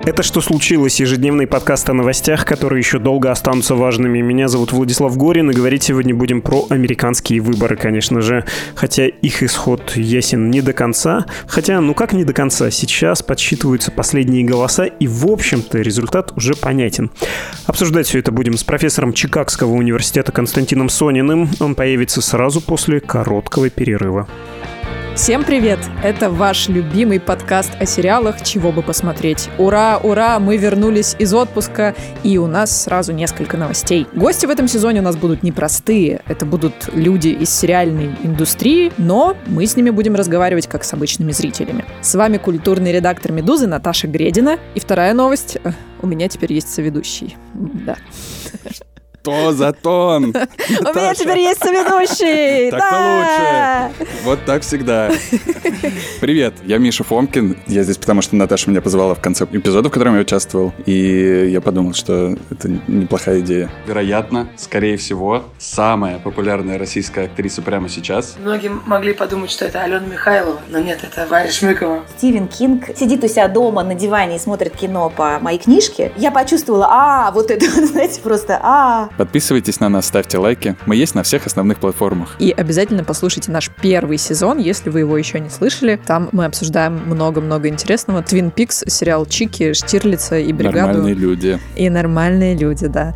Это «Что случилось?» Ежедневный подкаст о новостях, которые еще долго останутся важными. Меня зовут Владислав Горин, и говорить сегодня будем про американские выборы, конечно же. Хотя их исход ясен не до конца. Хотя, как не до конца? Сейчас подсчитываются последние голоса, и, в общем-то, результат уже понятен. Обсуждать все это будем с профессором Чикагского университета Константином Сониным. Он появится сразу после короткого перерыва. Всем привет! Это ваш любимый подкаст о сериалах «Чего бы посмотреть». Ура, ура! Мы вернулись из отпуска, и у нас сразу несколько новостей. Гости в этом сезоне у нас будут непростые. Это будут люди из сериальной индустрии, но мы с ними будем разговаривать как с обычными зрителями. С вами культурный редактор «Медузы» Наташа Гредина. И вторая новость. У меня теперь есть соведущий. Да. То за тон. У меня теперь есть соведущий. Так-то лучше. Вот так всегда. Привет, я Миша Фомкин. Я здесь, потому что Наташа меня позвала в конце эпизода, в котором я участвовал. И я подумал, что это неплохая идея. Вероятно, скорее всего, самая популярная российская актриса прямо сейчас. Многие могли подумать, что это Алена Михайлова, но нет, это Варя Шмыкова. Стивен Кинг сидит у себя дома на диване и смотрит кино по моей книжке. Я почувствовала, вот это, знаете, просто Подписывайтесь на нас, ставьте лайки. Мы есть на всех основных платформах. И обязательно послушайте наш первый сезон, если вы его еще не слышали. Там мы обсуждаем много-много интересного. Твин Пикс, сериал Чики, Штирлица и Бригаду. Нормальные люди. И нормальные люди, да.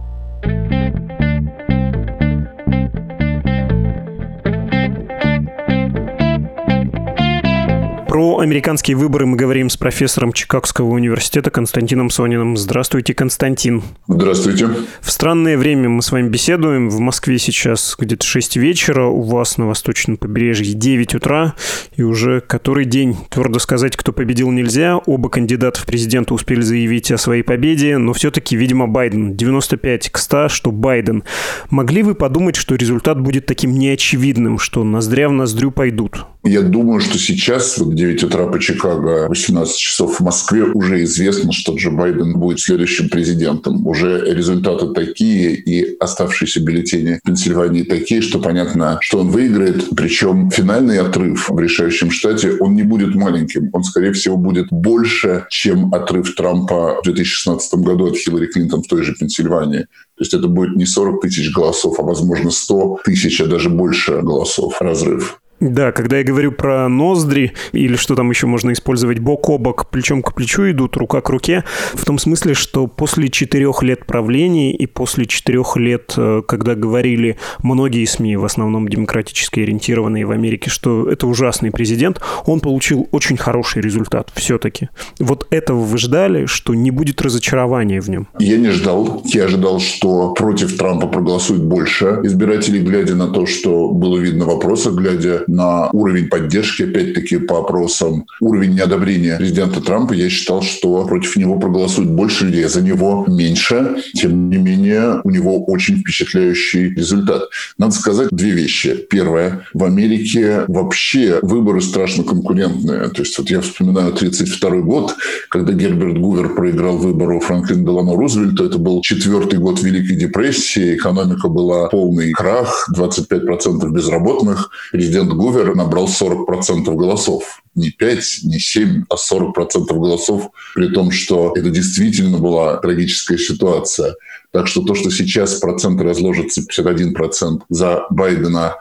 Про американские выборы мы говорим с профессором Чикагского университета Константином Сониным. Здравствуйте, Константин. Здравствуйте. В странное время мы с вами беседуем. В Москве сейчас где-то 6 вечера, у вас на восточном побережье 9 утра, и уже который день. Твердо сказать, кто победил, нельзя. Оба кандидата в президенты успели заявить о своей победе, но все-таки, видимо, Байден. 95-100, что Байден. Могли вы подумать, что результат будет таким неочевидным, что ноздря в ноздрю пойдут? Я думаю, что сейчас, в 9 утра по Чикаго, 18 часов в Москве, уже известно, что Джо Байден будет следующим президентом. Уже результаты такие, и оставшиеся бюллетени в Пенсильвании такие, что понятно, что он выиграет. Причем финальный отрыв в решающем штате, он не будет маленьким. Он, скорее всего, будет больше, чем отрыв Трампа в 2016 году от Хиллари Клинтон в той же Пенсильвании. То есть это будет не 40 тысяч голосов, а, возможно, 100 тысяч, а даже больше голосов разрыв. Да, когда я говорю про ноздри, или что там еще можно использовать, бок о бок, плечом к плечу идут, рука к руке, в том смысле, что после 4 лет правления и после 4 лет, когда говорили многие СМИ, в основном демократически ориентированные в Америке, что это ужасный президент, он получил очень хороший результат все-таки. Вот этого вы ждали, что не будет разочарования в нем? Я не ждал. Я ожидал, что против Трампа проголосует больше избирателей, глядя на то, что было видно в опросах, глядя на уровень поддержки, опять-таки, по опросам, уровень неодобрения президента Трампа, я считал, что против него проголосует больше людей, за него меньше. Тем не менее, у него очень впечатляющий результат. Надо сказать 2 вещи. Первое. В Америке вообще выборы страшно конкурентные. То есть вот я вспоминаю 1932 год, когда Герберт Гувер проиграл выборы у Франклина Делано Рузвельта. Это был 4-й год Великой депрессии. Экономика была полный крах, 25% безработных. Президент Гувер набрал 40% голосов. Не 5, не 7, а 40% голосов, при том, что это действительно была трагическая ситуация. Так что то, что сейчас проценты разложатся 51% за Байдена,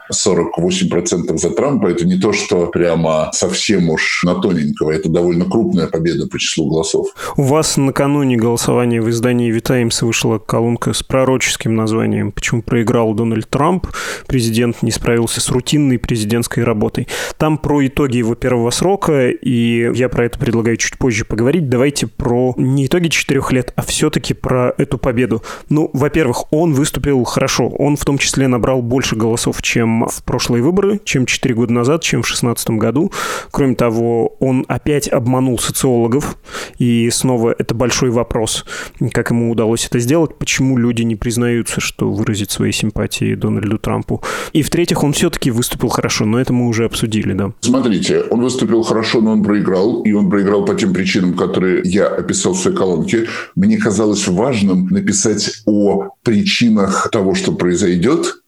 48% за Трампа, это не то, что прямо совсем уж на тоненького. Это довольно крупная победа по числу голосов. У вас накануне голосования в издании «The Times» вышла колонка с пророческим названием «Почему проиграл Дональд Трамп? Президент не справился с рутинной президентской работой». Там про итоги его первого срока, и я про это предлагаю чуть позже поговорить. Давайте про не итоги 4 лет, а все-таки про эту победу. Во-первых, он выступил хорошо. Он в том числе набрал больше голосов, чем в прошлые выборы, чем 4 года назад, чем в 2016 году. Кроме того, он опять обманул социологов. И снова это большой вопрос, как ему удалось это сделать, почему люди не признаются, что выразить свои симпатии Дональду Трампу. И в-третьих, он все-таки выступил хорошо, но это мы уже обсудили, да. Смотрите, он выступил хорошо, но он проиграл. И он проиграл по тем причинам, которые я описал в своей колонке. Мне казалось важным написать о причинах того, что произойдет,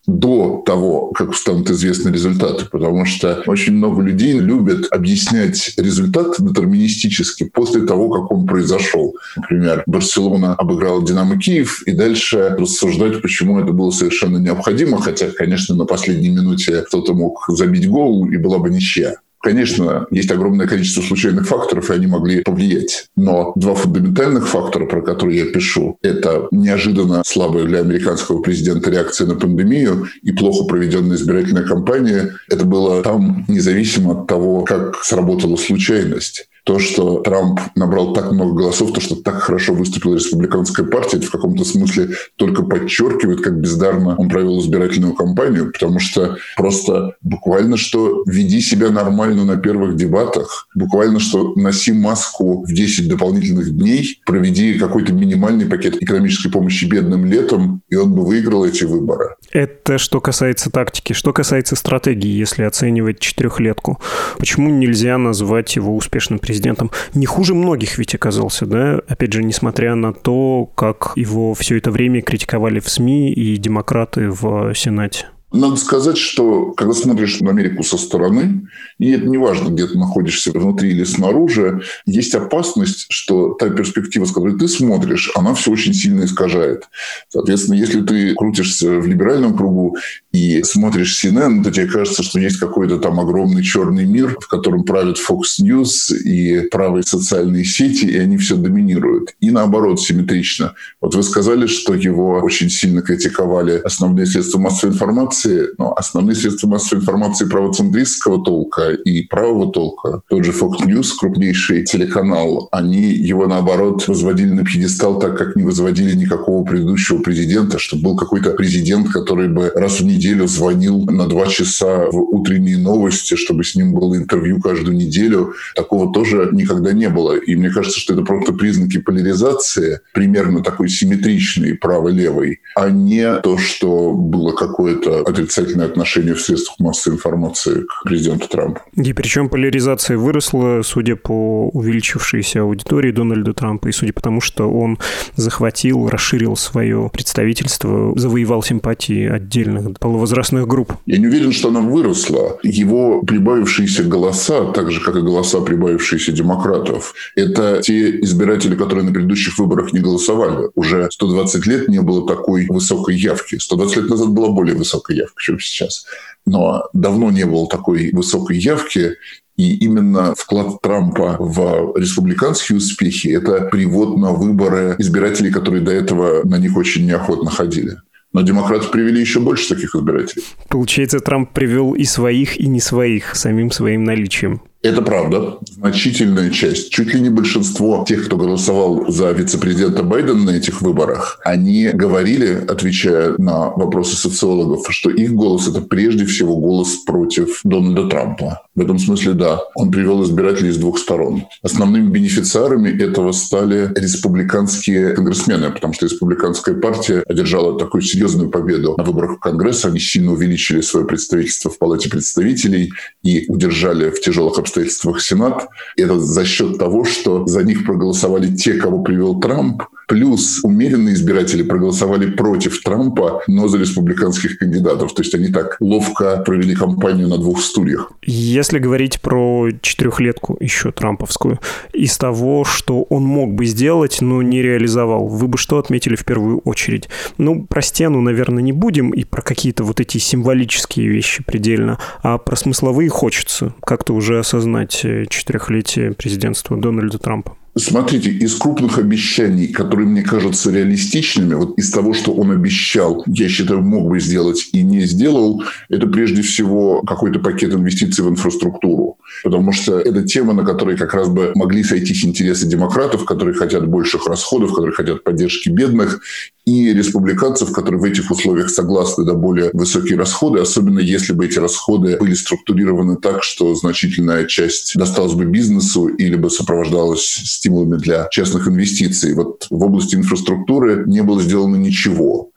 до того, как станут известны результаты, потому что очень много людей любят объяснять результат детерминистически после того, как он произошел. Например, Барселона обыграла «Динамо Киев», и дальше рассуждать, почему это было совершенно необходимо, хотя, конечно, на последней минуте кто-то мог забить гол, и была бы ничья. Конечно, есть огромное количество случайных факторов, и они могли повлиять. Но два фундаментальных фактора, про которые я пишу, это неожиданно слабая для американского президента реакция на пандемию и плохо проведенная избирательная кампания. Это было там независимо от того, как сработала случайность. То, что Трамп набрал так много голосов, то, что так хорошо выступила республиканская партия, это в каком-то смысле только подчеркивает, как бездарно он провел избирательную кампанию, потому что просто буквально что веди себя нормально на первых дебатах, буквально что носи маску в 10 дополнительных дней, проведи какой-то минимальный пакет экономической помощи бедным летом, и он бы выиграл эти выборы. Это что касается тактики. Что касается стратегии, если оценивать четырехлетку, почему нельзя назвать его успешным президентом? Не хуже многих ведь оказался, да? Опять же, несмотря на то, как его все это время критиковали в СМИ и демократы в Сенате. Надо сказать, что когда смотришь на Америку со стороны, и это не важно, где ты находишься, внутри или снаружи, есть опасность, что та перспектива, с которой ты смотришь, она все очень сильно искажает. Соответственно, если ты крутишься в либеральном кругу и смотришь CNN, то тебе кажется, что есть какой-то там огромный черный мир, в котором правят Fox News и правые социальные сети, и они все доминируют. И наоборот, симметрично. Вот вы сказали, что его очень сильно критиковали основные средства массовой информации, но основные средства массовой информации правоцентристского толка и правого толка, тот же Fox News, крупнейший телеканал, они его, наоборот, возводили на пьедестал так, как не возводили никакого предыдущего президента, чтобы был какой-то президент, который бы раз в неделю звонил на 2 часа в утренние новости, чтобы с ним было интервью каждую неделю. Такого тоже никогда не было. И мне кажется, что это просто признаки поляризации, примерно такой симметричной, право-левой, а не то, что было какое-то отрицательное отношение в средствах массовой информации к президенту Трампу. И причем поляризация выросла, судя по увеличившейся аудитории Дональда Трампа, и судя по тому, что он захватил, расширил свое представительство, завоевал симпатии отдельных полувозрастных групп. Я не уверен, что она выросла. Его прибавившиеся голоса, так же, как и голоса прибавившиеся демократов, это те избиратели, которые на предыдущих выборах не голосовали. Уже 120 лет не было такой высокой явки. 120 лет назад была более высокая явка, чем сейчас. Но давно не было такой высокой явки, и именно вклад Трампа в республиканские успехи – это привод на выборы избирателей, которые до этого на них очень неохотно ходили. Но демократы привели еще больше таких избирателей. Получается, Трамп привел и своих, и не своих самим своим наличием. Это правда. Значительная часть, чуть ли не большинство тех, кто голосовал за вице-президента Байдена на этих выборах, они говорили, отвечая на вопросы социологов, что их голос – это прежде всего голос против Дональда Трампа. В этом смысле, да, он привел избирателей с двух сторон. Основными бенефициарами этого стали республиканские конгрессмены, потому что республиканская партия одержала такую серьезную победу на выборах в Конгресс. Они сильно увеличили свое представительство в Палате представителей и удержали в тяжелых обстоятельствах Сенат. Это за счет того, что за них проголосовали те, кого привел Трамп, плюс умеренные избиратели проголосовали против Трампа, но за республиканских кандидатов. То есть они так ловко провели кампанию на 2 стульях. Если говорить про четырехлетку еще трамповскую, из того, что он мог бы сделать, но не реализовал, вы бы что отметили в первую очередь? Ну, про стену, наверное, не будем, и про какие-то вот эти символические вещи предельно, а про смысловые хочется как-то уже осознать четырехлетие президентства Дональда Трампа. Смотрите, из крупных обещаний, которые мне кажутся реалистичными, вот из того, что он обещал, я считаю, мог бы сделать и не сделал, это прежде всего какой-то пакет инвестиций в инфраструктуру. Потому что это тема, на которой как раз бы могли сойтись интересы демократов, которые хотят больших расходов, которые хотят поддержки бедных, и республиканцев, которые в этих условиях согласны на более высокие расходы, особенно если бы эти расходы были структурированы так, что значительная часть досталась бы бизнесу или бы сопровождалась стимулами для частных инвестиций. Вот в области инфраструктуры не было сделано ничего.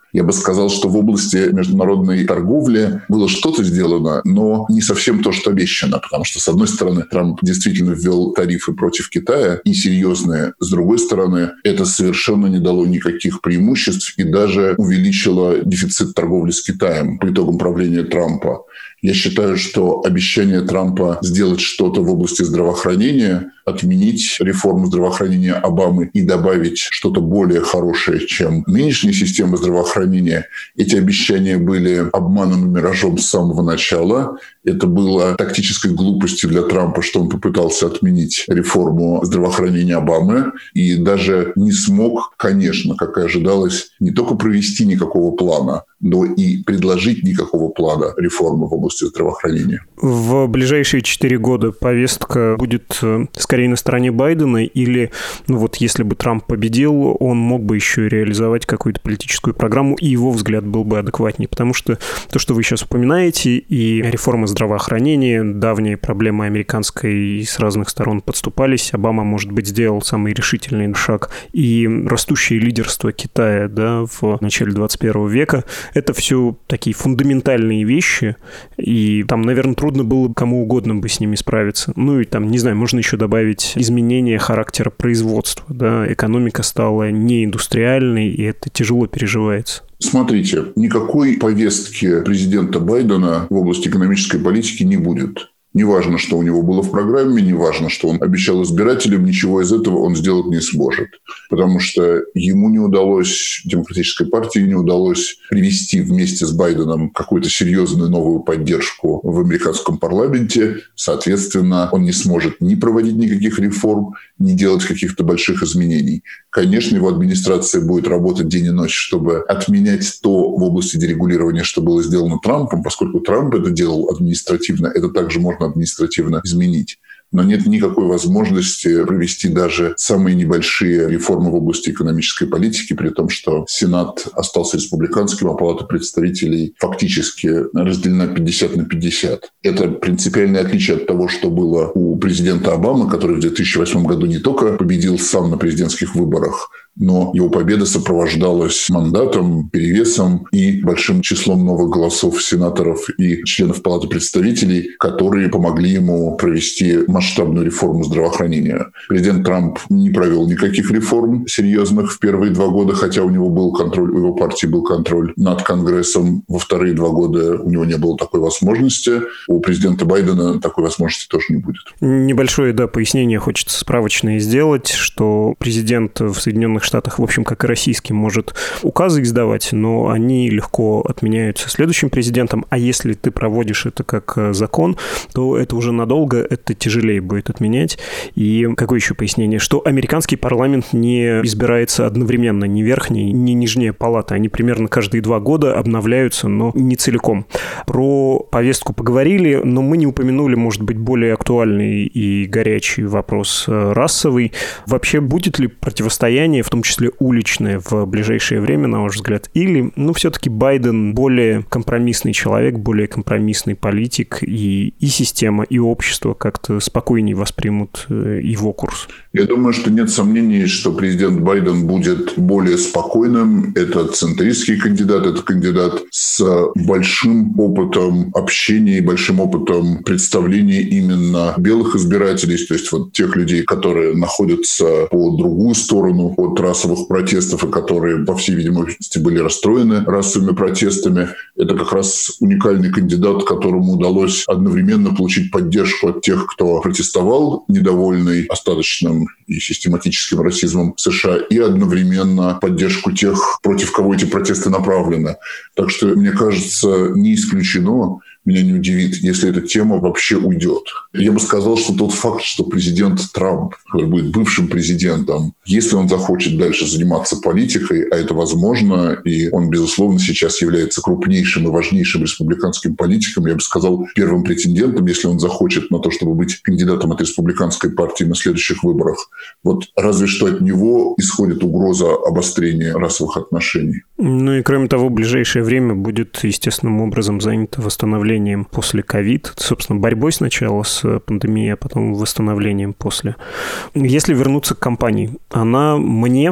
Я бы сказал, что в области международной торговли было что-то сделано, но не совсем то, что обещано. Потому что, с одной стороны, Трамп действительно ввел тарифы против Китая, и серьезные. С другой стороны, это совершенно не дало никаких преимуществ и даже увеличило дефицит торговли с Китаем по итогам правления Трампа. Я считаю, что обещание Трампа сделать что-то в области здравоохранения, отменить реформу здравоохранения Обамы и добавить что-то более хорошее, чем нынешняя система здравоохранения, эти обещания были обманом и миражом с самого начала. Это было тактической глупостью для Трампа, что он попытался отменить реформу здравоохранения Обамы и даже не смог, конечно, как и ожидалось, не только провести никакого плана, но и предложить никакого плана реформы в области здравоохранения. В ближайшие 4 года повестка будет скорее на стороне Байдена или, если бы Трамп победил, он мог бы еще и реализовать какую-то политическую программу, и его взгляд был бы адекватнее. Потому что то, что вы сейчас упоминаете, и реформа здравоохранения, давние проблемы американской с разных сторон подступались, Обама, может быть, сделал самый решительный шаг, и растущее лидерство Китая в начале 21 века, это все такие фундаментальные вещи, и там, наверное, трудно было кому угодно бы с ними справиться. Можно еще добавить изменение характера производства. Экономика стала неиндустриальной, и это тяжело переживается. Смотрите, никакой повестки президента Байдена в области экономической политики не будет. Неважно, что у него было в программе, неважно, что он обещал избирателям, ничего из этого он сделать не сможет. Потому что ему не удалось, демократической партии не удалось привести вместе с Байденом какую-то серьезную новую поддержку в американском парламенте. Соответственно, он не сможет ни проводить никаких реформ, ни делать каких-то больших изменений. Конечно, его администрация будет работать день и ночь, чтобы отменять то в области дерегулирования, что было сделано Трампом, поскольку Трамп это делал административно, это также можно административно изменить. Но нет никакой возможности провести даже самые небольшие реформы в области экономической политики, при том, что Сенат остался республиканским, а Палата представителей фактически разделена 50 на 50. Это принципиальное отличие от того, что было у президента Обамы, который в 2008 году не только победил сам на президентских выборах, но его победа сопровождалась мандатом, перевесом и большим числом новых голосов сенаторов и членов Палаты представителей, которые помогли ему провести масштабную реформу здравоохранения. Президент Трамп не провел никаких реформ серьезных в первые 2 года, хотя у него был контроль, у его партии был контроль над Конгрессом. Во вторые 2 года у него не было такой возможности. У президента Байдена такой возможности тоже не будет. Небольшое, пояснение хочется справочное сделать, что президент в Соединенных Штатах, в общем, как и российский, может указы издавать, но они легко отменяются следующим президентом, а если ты проводишь это как закон, то это уже надолго, это тяжелее будет отменять. И какое еще пояснение? Что американский парламент не избирается одновременно, ни верхняя, ни нижняя палата. Они примерно каждые 2 года обновляются, но не целиком. Про повестку поговорили, но мы не упомянули, может быть, более актуальный и горячий вопрос расовый. Вообще, будет ли противостояние, в том числе уличное, в ближайшее время, на ваш взгляд? Или, все-таки Байден более компромиссный человек, более компромиссный политик, и система, и общество как-то спокойнее воспримут его курс? Я думаю, что нет сомнений, что президент Байден будет более спокойным. Это центристский кандидат, это кандидат с большим опытом общения и большим опытом представления именно белых избирателей, то есть тех людей, которые находятся по другую сторону от расовых протестов и которые, по всей видимости, были расстроены расовыми протестами. Это как раз уникальный кандидат, которому удалось одновременно получить поддержку от тех, кто протестовал, недовольный остаточным и систематическим расизмом в США, и одновременно поддержку тех, против кого эти протесты направлены. Так что, мне кажется, не исключено, меня не удивит, если эта тема вообще уйдет. Я бы сказал, что тот факт, что президент Трамп, который будет бывшим президентом, если он захочет дальше заниматься политикой, а это возможно, и он, безусловно, сейчас является крупнейшим и важнейшим республиканским политиком, я бы сказал, первым претендентом, если он захочет на то, чтобы быть кандидатом от республиканской партии на следующих выборах. Разве что от него исходит угроза обострения расовых отношений. И кроме того, в ближайшее время будет естественным образом занято восстановлением после ковид, собственно, борьбой сначала с пандемией, а потом восстановлением после. Если вернуться к кампании, она мне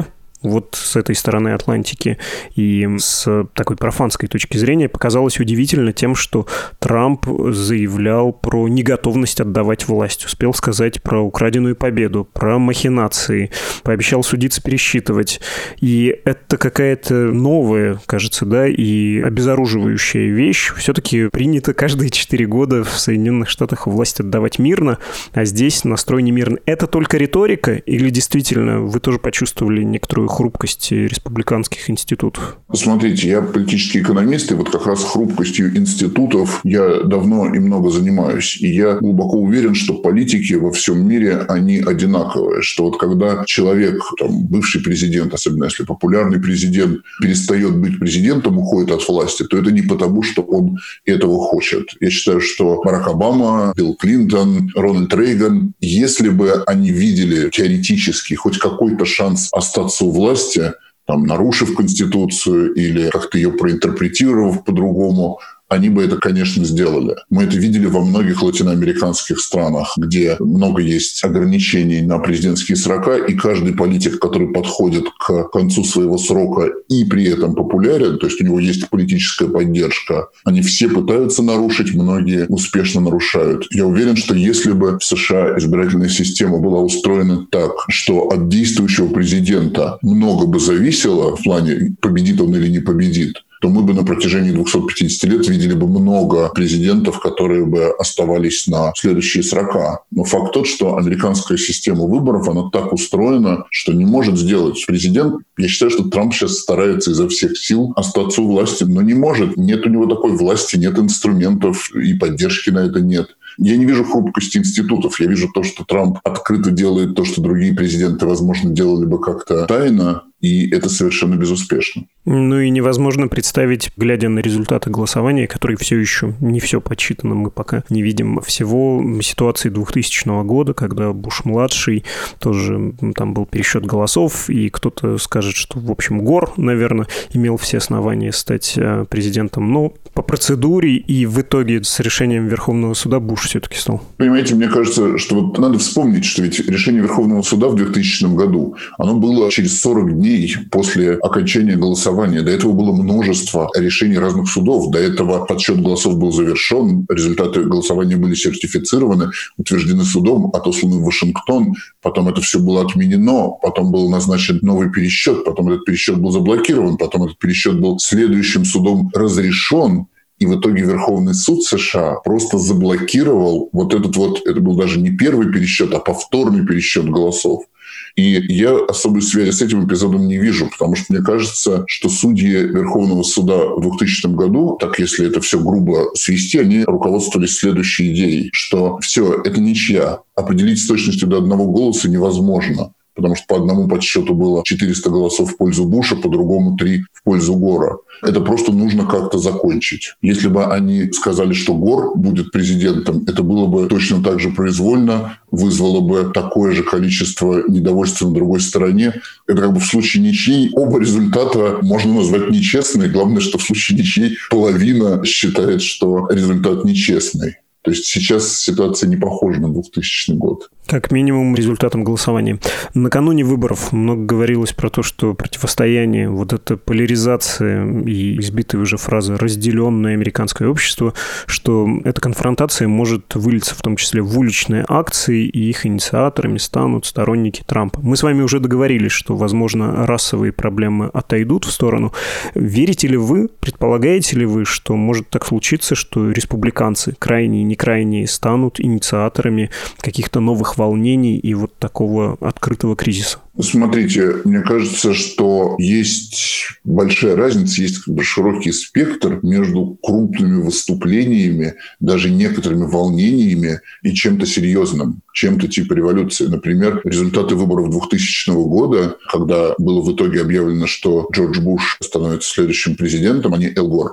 вот с этой стороны Атлантики и с такой профанской точки зрения показалось удивительно тем, что Трамп заявлял про неготовность отдавать власть, успел сказать про украденную победу, про махинации, пообещал судиться, пересчитывать. И это какая-то новая, кажется, да, и обезоруживающая вещь. Все-таки принято каждые 4 года в Соединенных Штатах власть отдавать мирно, а здесь настрой не мирный. Это только риторика или действительно вы тоже почувствовали некоторую хрупкость республиканских институтов? Посмотрите, я политический экономист, и вот как раз хрупкостью институтов я давно и много занимаюсь. И я глубоко уверен, что политики во всем мире, они одинаковые. Что вот когда человек, там, бывший президент, особенно если популярный президент, перестает быть президентом, уходит от власти, то это не потому, что он этого хочет. Я считаю, что Барак Обама, Билл Клинтон, Рональд Рейган, если бы они видели теоретически хоть какой-то шанс остаться у власти, там, нарушив Конституцию или как-то ее проинтерпретировав по-другому, они бы это, конечно, сделали. Мы это видели во многих латиноамериканских странах, где много есть ограничений на президентские срока, и каждый политик, который подходит к концу своего срока и при этом популярен, то есть у него есть политическая поддержка, они все пытаются нарушить, многие успешно нарушают. Я уверен, что если бы в США избирательная система была устроена так, что от действующего президента много бы зависело в плане, победит он или не победит, то мы бы на протяжении 250 лет видели бы много президентов, которые бы оставались на следующие срока. Но факт тот, что американская система выборов, она так устроена, что не может сделать президент. Я считаю, что Трамп сейчас старается изо всех сил остаться у власти, но не может. Нет у него такой власти, нет инструментов, и поддержки на это нет. Я не вижу хрупкости институтов. Я вижу то, что Трамп открыто делает то, что другие президенты, возможно, делали бы как-то тайно, и это совершенно безуспешно. Ну и невозможно представить, глядя на результаты голосования, которые все еще не все подсчитано, мы пока не видим всего ситуации 2000 года, когда Буш-младший тоже там был пересчет голосов, и кто-то скажет, что, в общем, Гор, наверное, имел все основания стать президентом, но по процедуре и в итоге с решением Верховного суда Буш все-таки стал. Понимаете, мне кажется, что вот надо вспомнить, что ведь решение Верховного суда в 2000 году, оно было через 40 дней после окончания голосования. До этого было множество решений разных судов. До этого подсчет голосов был завершен, результаты голосования были сертифицированы, утверждены судом, отосланы в Вашингтон. Потом это все было отменено, потом был назначен новый пересчет, потом этот пересчет был заблокирован, потом этот пересчет был следующим судом разрешен. И в итоге Верховный суд США просто заблокировал вот этот вот, это был даже не первый пересчет, а повторный пересчет голосов. И я особой связи с этим эпизодом не вижу, потому что мне кажется, что судьи Верховного суда в 2000 году, так если это все грубо свести, они руководствовались следующей идеей, что все, это ничья. Определить с точностью до одного голоса невозможно. Потому что по одному подсчету было 400 голосов в пользу Буша, по другому 3 в пользу Гора. Это просто нужно как-то закончить. Если бы они сказали, что Гор будет президентом, это было бы точно так же произвольно, вызвало бы такое же количество недовольства на другой стороне. Это как бы в случае ничьей оба результата можно назвать нечестными. Главное, что в случае ничьей половина считает, что результат нечестный. То есть сейчас ситуация не похожа на 2000 год. Как минимум результатом голосования. Накануне выборов много говорилось про то, что противостояние, вот эта поляризация и избитая уже фраза «разделенное американское общество», что эта конфронтация может вылиться в том числе в уличные акции, и их инициаторами станут сторонники Трампа. Мы с вами уже договорились, что, возможно, расовые проблемы отойдут в сторону. Верите ли вы, предполагаете ли вы, что может так случиться, что республиканцы, крайние и некрайние, станут инициаторами каких-то новых волнений и вот такого открытого кризиса? Смотрите, мне кажется, что есть большая разница, есть как бы широкий спектр между крупными выступлениями, даже некоторыми волнениями и чем-то серьезным, чем-то типа революции. Например, результаты выборов 2000 года, когда было в итоге объявлено, что Джордж Буш становится следующим президентом, а не Эл Гор,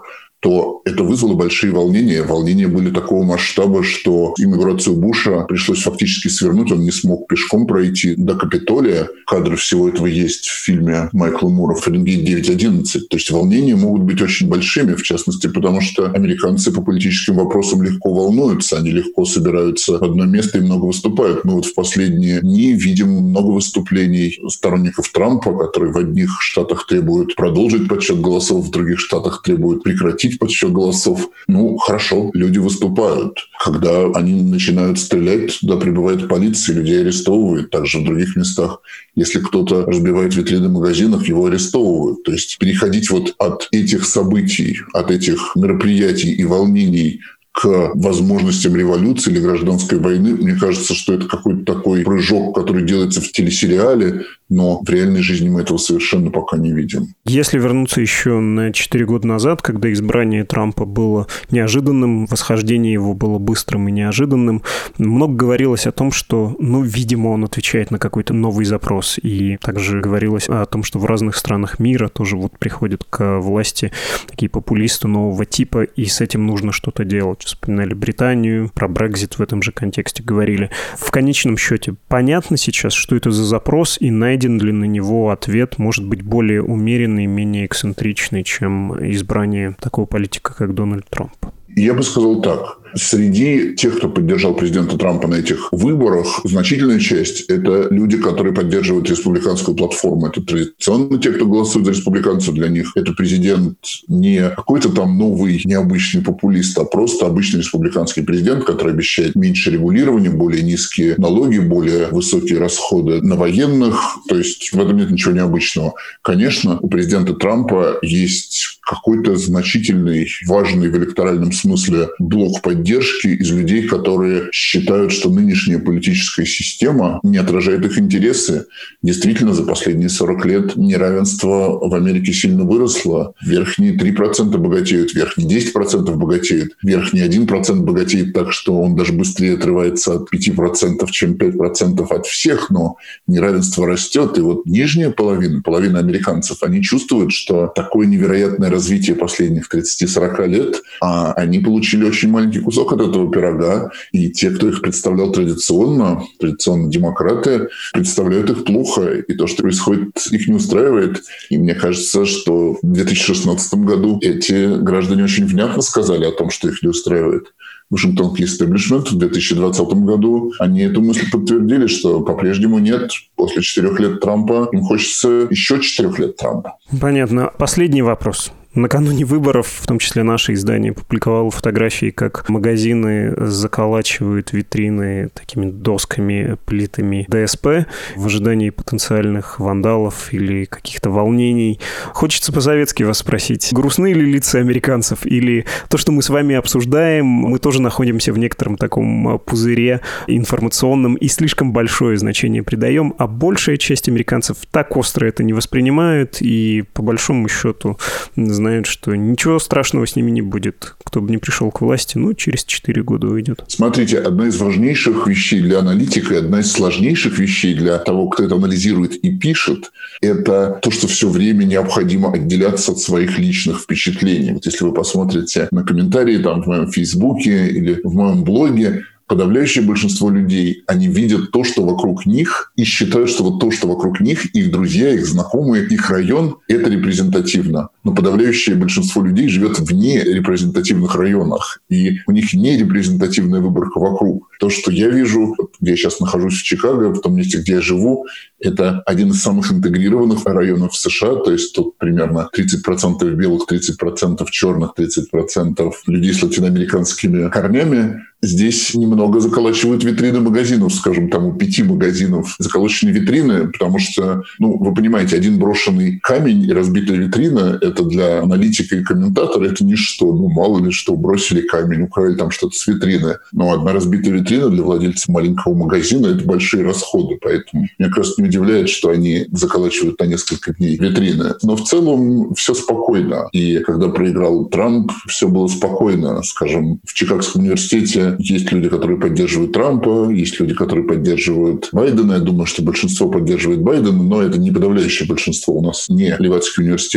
то это вызвало большие волнения. Волнения были такого масштаба, что инаугурацию Буша пришлось фактически свернуть. Он не смог пешком пройти до Капитолия. Кадры всего этого есть в фильме Майкла Мура «Фаренгейт 9.11». То есть волнения могут быть очень большими, в частности, потому что американцы по политическим вопросам легко волнуются. Они легко собираются в одно место и много выступают. Мы вот в последние дни видим много выступлений сторонников Трампа, которые в одних штатах требуют продолжить подсчет голосов, в других штатах требуют прекратить подсчет голосов. Ну, хорошо, люди выступают. Когда они начинают стрелять, туда прибывает полиция, людей арестовывают. Также в других местах, если кто-то разбивает витрины магазинов, его арестовывают. То есть переходить вот от этих событий, от этих мероприятий и волнений к возможностям революции или гражданской войны, мне кажется, что это какой-то такой прыжок, который делается в телесериале, но в реальной жизни мы этого совершенно пока не видим. Если вернуться еще на 4 года назад, когда избрание Трампа было неожиданным, восхождение его было быстрым и неожиданным, много говорилось о том, что, видимо, он отвечает на какой-то новый запрос. И также говорилось о том, что в разных странах мира тоже вот приходят к власти такие популисты нового типа, и с этим нужно что-то делать. Вспоминали Британию, про Брексит в этом же контексте говорили. В конечном счете, понятно сейчас, что это за запрос, и найден ли на него ответ, может быть, более умеренный, менее эксцентричный, чем избрание такого политика, как Дональд Трамп? Я бы сказал так. Среди тех, кто поддержал президента Трампа на этих выборах, значительная часть – это люди, которые поддерживают республиканскую платформу. Это традиционно те, кто голосует за республиканцев. Для них это президент не какой-то там новый, необычный популист, а просто обычный республиканский президент, который обещает меньше регулирования, более низкие налоги, более высокие расходы на военных. То есть в этом нет ничего необычного. Конечно, у президента Трампа есть какой-то значительный, важный в электоральном смысле блок поддержки из людей, которые считают, что нынешняя политическая система не отражает их интересы. Действительно, за последние 40 лет неравенство в Америке сильно выросло. Верхние 3% богатеют, верхние 10% богатеют, верхний 1% богатеет так, что он даже быстрее отрывается от 5%, чем 5% от всех, но неравенство растет. И вот нижняя половина американцев, они чувствуют, что такое невероятное развитие последних 30-40 лет, а они получили очень маленький кусок от этого пирога, и те, кто их представлял традиционно демократы, представляют их плохо, и то, что происходит, их не устраивает. И мне кажется, что в 2016 году эти граждане очень внятно сказали о том, что их не устраивает. Вашингтонский истеблишмент в 2020 году, они эту мысль подтвердили, что по-прежнему нет. После 4 лет Трампа им хочется еще 4 лет Трампа. Понятно. Последний вопрос. Накануне выборов, в том числе наше издание, публиковало фотографии, как магазины заколачивают витрины такими досками, плитами ДСП в ожидании потенциальных вандалов или каких-то волнений. Хочется по-советски вас спросить, грустны ли лица американцев? Или то, что мы с вами обсуждаем, мы тоже находимся в некотором таком пузыре информационном и слишком большое значение придаем, а большая часть американцев так остро это не воспринимают и по большому счету знают, что ничего страшного с ними не будет. Кто бы ни пришел к власти, через 4 года уйдет. Смотрите, одна из важнейших вещей для аналитика, одна из сложнейших вещей для того, кто это анализирует и пишет, это то, что все время необходимо отделяться от своих личных впечатлений. Вот если вы посмотрите на комментарии в моем Фейсбуке или в моем блоге, подавляющее большинство людей, они видят то, что вокруг них, и считают, что вот то, что вокруг них, их друзья, их знакомые, их район, это репрезентативно. Но подавляющее большинство людей живет в нерепрезентативных районах, и у них нерепрезентативная выборка вокруг. То, что я вижу, я сейчас нахожусь в Чикаго, в том месте, где я живу, это один из самых интегрированных районов в США, то есть тут примерно 30% белых, 30% черных, 30% людей с латиноамериканскими корнями. Здесь немного заколачивают витрины магазинов, скажем, у 5 магазинов заколочены витрины, потому что, вы понимаете, один брошенный камень и разбитая витрина — это для аналитика и комментатора это ничто. Мало ли что, бросили камень, украли что-то с витрины. Но одна разбитая витрина для владельца маленького магазина — это большие расходы. Поэтому, мне кажется, не удивляет, что они заколачивают на несколько дней витрины. Но в целом все спокойно. И когда проиграл Трамп, все было спокойно. Скажем, в Чикагском университете есть люди, которые поддерживают Трампа, есть люди, которые поддерживают Байдена. Я думаю, что большинство поддерживает Байдена, но это не подавляющее большинство. У нас не Ливадский университет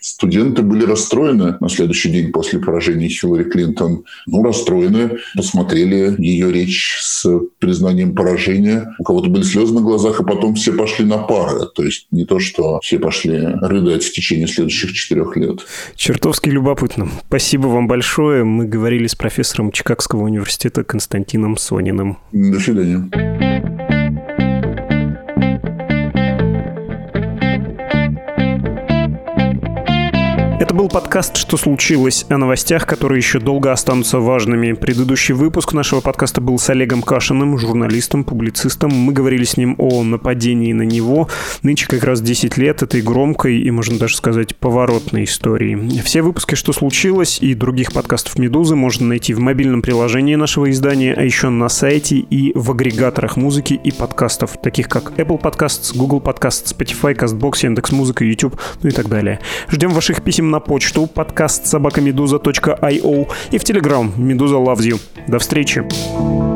Студенты были расстроены на следующий день после поражения Хиллари Клинтон. Расстроены, посмотрели ее речь с признанием поражения. У кого-то были слезы на глазах, и потом все пошли на пары. То есть не то, что все пошли рыдать в течение следующих 4 лет. Чертовски любопытно. Спасибо вам большое. Мы говорили с профессором Чикагского университета Константином Сониным. До свидания. Это был подкаст «Что случилось?» о новостях, которые еще долго останутся важными. Предыдущий выпуск нашего подкаста был с Олегом Кашиным, журналистом, публицистом. Мы говорили с ним о нападении на него. Нынче как раз 10 лет этой громкой и, можно даже сказать, поворотной истории. Все выпуски «Что случилось?» и других подкастов «Медузы» можно найти в мобильном приложении нашего издания, а еще на сайте и в агрегаторах музыки и подкастов, таких как Apple Podcasts, Google Podcasts, Spotify, CastBox, Яндекс.Музыка, YouTube, и так далее. Ждем ваших писем на почту podcast@meduza.io и в Telegram Meduza Loves You. До встречи!